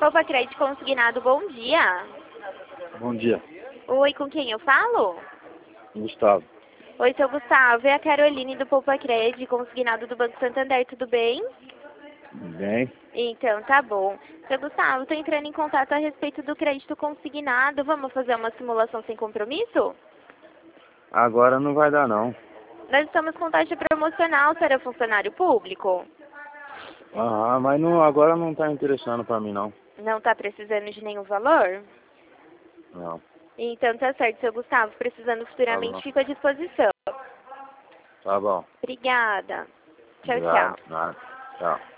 Poupa Crédito Consignado, bom dia. Bom dia, Oi, com quem eu falo? Gustavo. Oi, seu Gustavo, é a Caroline do Poupa Crédito Consignado do Banco Santander, tudo bem? Bem, Então, tá bom. Seu Gustavo, tô entrando em contato a respeito do crédito consignado. Vamos fazer uma simulação sem compromisso? agora não vai dar não. Nós estamos com taxa promocional para funcionário público. Mas não, agora não tá interessando pra mim não. Não tá precisando de nenhum valor? Não, Então tá certo, seu Gustavo. Precisando tá futuramente, bom. fico à disposição. Tá bom. Obrigada. Tchau, Obrigado. tchau. Nada. Tchau.